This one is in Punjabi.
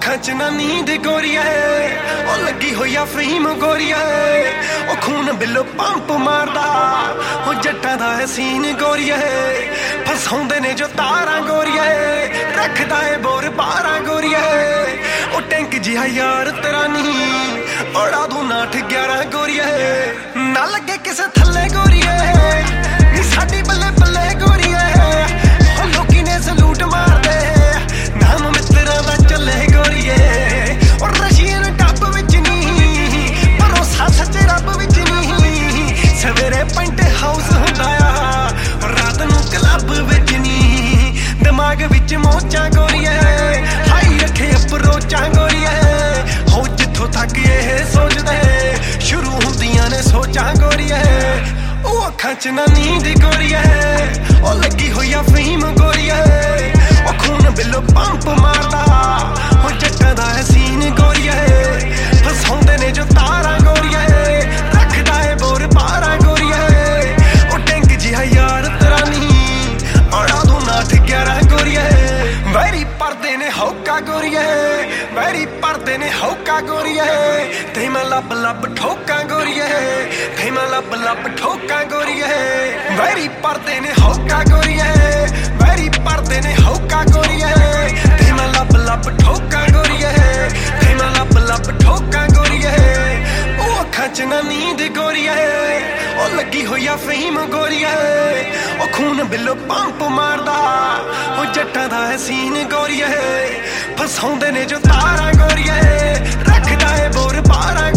ਅੱਖਾਂ 'ਚ ਨਾ ਨੀਂਦ ਗੋਰੀਆ ਉਹ ਲੱਗੀ ਹੋਈ ਆ ਫਹੀਮ ਗੋਰੀਆ ਉਹ ਖੂਨ ਬਿੱਲੋ ਪੰਪ ਮਾਰਦਾ ਉਹ ਜੱਟਾਂ ਦਾ ਸੀਨ ਗੋਰੀਆ ਫਸਾਉਂਦੇ ਨੇ ਜੋ ਤਾਰਾਂ ਗੋਰੀਆ ਰੱਖਦਾ ਏ ਬੋਰ 12 ਗੋਰੀਆ ਉਹ ਟੈਂਕ ਜਿਹਾ ਯਾਰ ਤੇਰਾ ਨਹੀਂ ਔੜਾ ਦੂੰ 8-11 ਗੋਰੀਆ ਨਾ ਲੱਗੇ ਕਿਸੇ ਥੱਲੇ ਗੋਰੀਆ ਨੀ ਸਾਡੀ ਬੱਲੇ ਬੱਲੇ ਗੋਰੀਆ ਉਹ ਲੋਕੀ ਨੇ ਸਲੂਟ ਮਾਰਦੇ ਨਾਮ ਮਿੱਤਰਾਂ ਦਾ ਚੱਲੇ ਗੋਰੀਏ ਔਰ ਰਸ਼ੀਅਨ ਟੱਬ ਵਿੱਚ ਨਹੀਂ ਭਰੋਸਾ ਸੱਚੇ ਰੱਬ ਵਿੱਚ ਨਹੀਂ ਸਵੇਰੇ ਪੈਂਟ ਹਾਊਸ ਹੁੰਦਾ ਆ ਰਾਤ ਨੂੰ ਕਲੱਬ ਵਿੱਚ ਨਹੀਂ ਦਿਮਾਗ ਵਿੱਚ ਮੋਚਾਂ ਗੋਰੀਏ ਹਾਈ ਰੱਖੇ ਅਪਰੋਚਾਂ ਗੋਰੀਏ ਹੋ ਜਿੱਥੋਂ ਤੱਕ ਇਹ ਸੋਚਦੇ ਸ਼ੁਰੂ ਹੁੰਦੀਆਂ ਨੇ ਸੋਚਾਂ ਗੋਰੀਏ ਉਹ ਅੱਖਾਂ 'ਚ ਨਾ ਨੀਂਦ ਗੋਰੀਏ ਉਹ ਲੱਗੀ ਹੋਈ ਆ ਫਹੀਮ ਗੋਰੀਏ ਉਹ ਖੂਨ ਬਿੱਲੋ ਪੰਪ ਮਾਰਦਾ ਉਹ ਜੱਟਾਂ ਦਾ ਸੀਨ ਗੋਰੀਏ ਫਸਾਉਂਦੇ ਨੇ ਜੋ ਤਾਰਾਂ ਗੋਰੀਏ ਰੱਖਦਾ ਏ ਬੋਰ 12 ਗੋਰੀਏ ਉਹ ਟੈਂਕ ਜਿਹਾ ਯਾਰ ਤੇਰਾ ਨਹੀਂ ਔੜਾ ਦੂੰ 8-11 ਗੋਰੀਏ ਵੈਰੀ ਪਰਦੇ ਨੇ ਹੌਕਾ ਗੋਰੀਏ ਵੈਰੀ ਪਰਦੇ ਨੇ ਹੌਕਾ ਗੋਰੀਏ ਤੇ ਮੈਂ ਲੱਭ ਲੱਭ ਠੋਕਾਂ ਗੋਰੀਏ ਤੇ ਮੈਂ ਲੱਭ ਲੱਭ ਠੋਕਾਂ ਗੋਰੀਏ ਵੈਰੀ ਪਰਦੇ ਨੇ ਹੌਕਾ ਗੋਰੀਏ ਵੈਰੀ ਪਰਦੇ ਨੇ ਹੌਕਾ ਗੋਰੀਏ ਤੇ ਮੈਂ ਲੱਭ ਲੱਭ ਠੋਕਾਂ ਗੋਰੀਏ ਤੇ ਮੈਂ ਲੱਭ ਲੱਭ ਠੋਕਾਂ ਗੋਰੀਏ ਉਹ ਅੱਖਾਂ 'ਚ ਨਾ ਨੀਂਦ ਗੋਰੀਏ ਉਹ ਲੱਗੀ ਹੋਈ ਆ ਫਹੀਮ ਗੋਰੀਏ ਉਹ ਖੂਨ ਬਿੱਲੋ ਪੰਪ ਮਾਰਦਾ ਉਹ ਜੱਟਾਂ ਦਾ ਸੀਨ ਗੋਰੀਏ ਫਸਾਉਂਦੇ ਨੇ ਜੋ ਤਾਰਾਂ ਗੋਰੀਏ ਰੱਖਦਾ ਏ ਬੋਰ 12